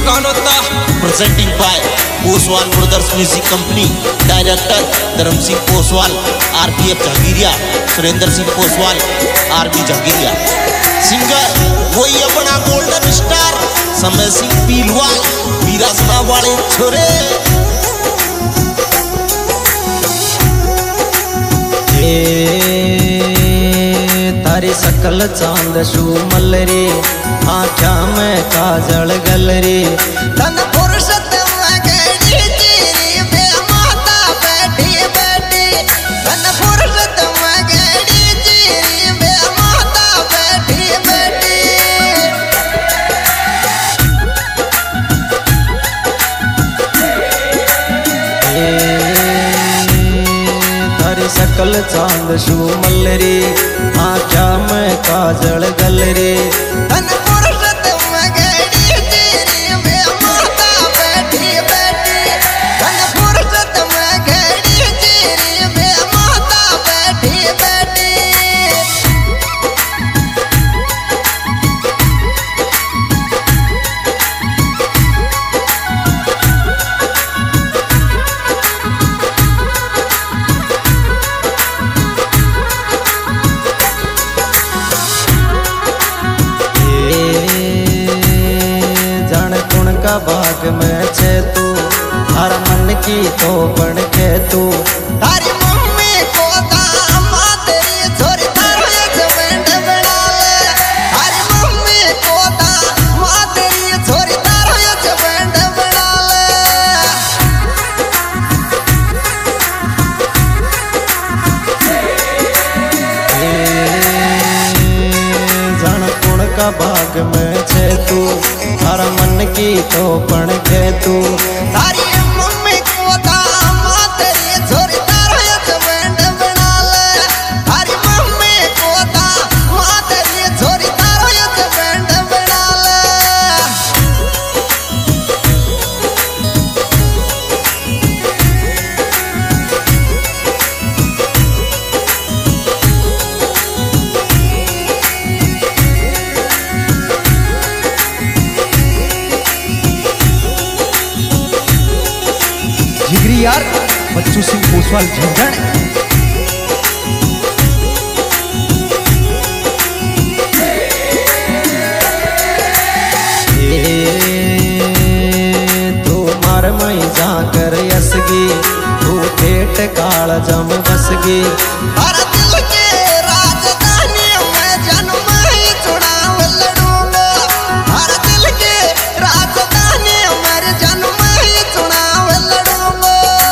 Kanota presenting by Poswal brothers music company. Director Dharm Singh Poswal, RPF Jahangiriya, Surendra Singh Poswal, RP Jahangiriya. Singer वही अपना golden star समय सिंह पीलवाल, विरासना वाले छोरे। तारी सकल चांद शूमल रे, आँखा में काजल गल रे, तन फुर्सत में गड़ी तेरी बे माता बैठी बैठी, तन फुर्सत में गड़ी तेरी बे माता बैठी बैठी। तारी सकल चांद शूमल रे, आँखा में काजल गल रे, तन फुर्सत में गड़ी तेरी बे माता बैठी बैठी, तन फुर्सत में गड़ी तेरी बे माता बैठी बैठी। बाग में छे तू, हर मन की तो बन के तू, तारी मम्मी को दामाद तेरी छोरी तारो जवेंड बना ले, तारी मम्मी को दामाद तेरी छोरी तारो जवेंड बना ले। जन कुण का बाग में छे तू, हर मन की तो पण के तू, तारी मम्मी को दामाद तेरी छोरी तारो जवेंड बना ले, तारी मम्मी को दामाद तेरी छोरी तारो जवेंड बना ले। जिगरी यार बच्चू सिंह पोसवाल झंझण। तू मार मई जाकर यसगी, तू ठेठ काल जम बसगी, हर दिल के राजधानी में जन्म ही चुनाव लड़ूंगा, हर दिल के राजधानी में जन्म ही चुनाव लड़ूंगा।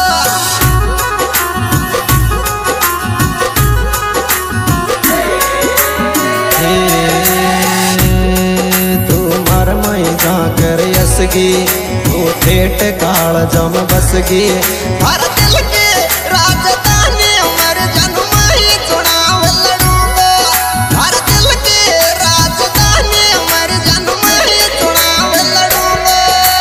तू मर मई जाकर यसगी, तू ठेठ काल जम बसगी, हर दिल के राजधानी मर जन्म ही चुनाव लड़ूंगा, हर दिल के राजधानी मर जन्म ही चुनाव लड़ूंगा।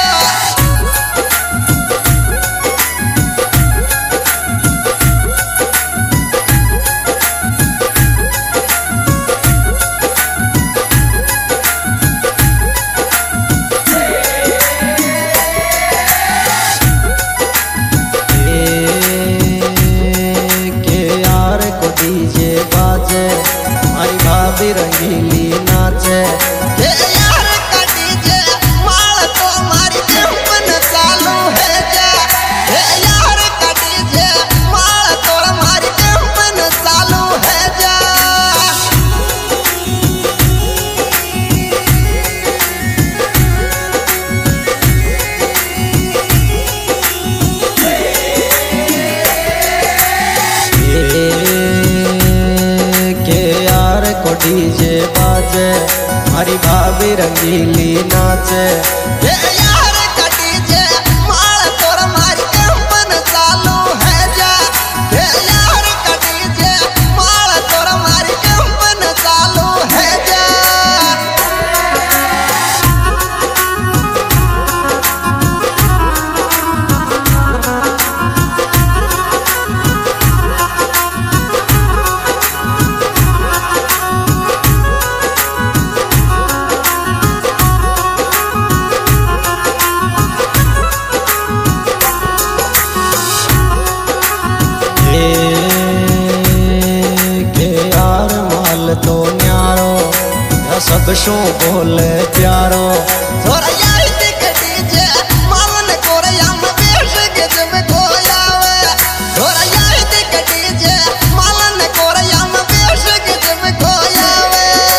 डीजे बाजे, हमारी भाभी रंगीली नाचे, हे यार का डीजे माल तो हमारी कंपन चालू है जा, हे यार का डीजे माल तो हमारी कंपन चालू है जा। डीजे बाजे, हमारी भाभी रंगीली नाचे, हे यार का डीजे माल तो हमारी कंपन चालू है जा, हे यार का डीजे माल तो हमारी कंपन चालू है जा। सब शो बोले प्यारो छोरा यार दिख डीजे मालन कोरिया में बेश के जब कोई आवे छोरा यार दिख डीजे मालन कोरिया में बेश के जब कोई आवे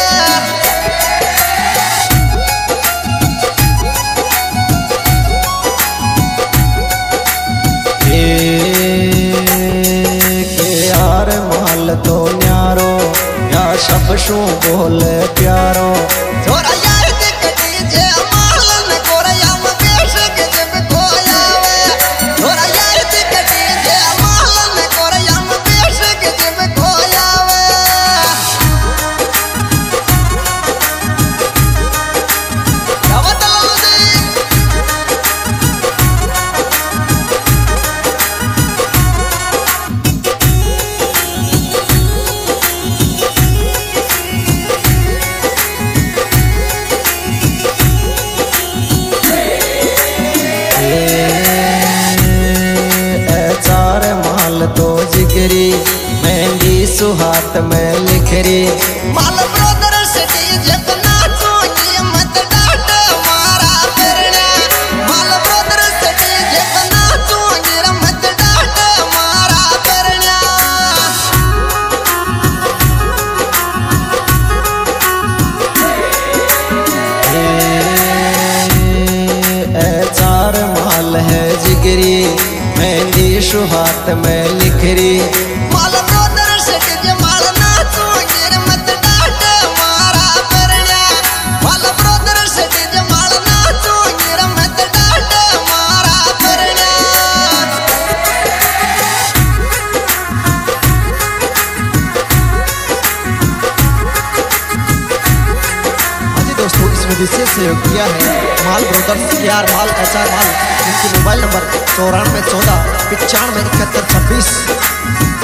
के यार माल तो न्यारो या सब शू बोले प्यारो छोरा यार दिख डीजे मालन कोरिया में बेश के जब कोई आवे छोरा यार दिख डीजे मालन कोरिया में बेश के जब कोई आवे क्या बताऊं जी चार माल तो जिगरी मेहंदी सुहात में लिखरी माल ब्रदर से डीजे पे नाचोगी मत डांट मारा फिरना माल ब्रदर से डीजे पे नाचोगी मत डांट मारा फिरना चार माल है जिगरी मेहंदी सुहात में लिखरी माल ब्रदर से डीजे माल नाचोगी मत डांट मारा फिरना माल ब्रदर से डीजे माल नाचोगी मत डांट मारा फिरना हाँ जी दोस्तों, इस विशेष सहयोग किया है माल ब्रदर्स, यार माल, एचआर माल, जिनकी मोबाइल नंबर 9414 95 71 26।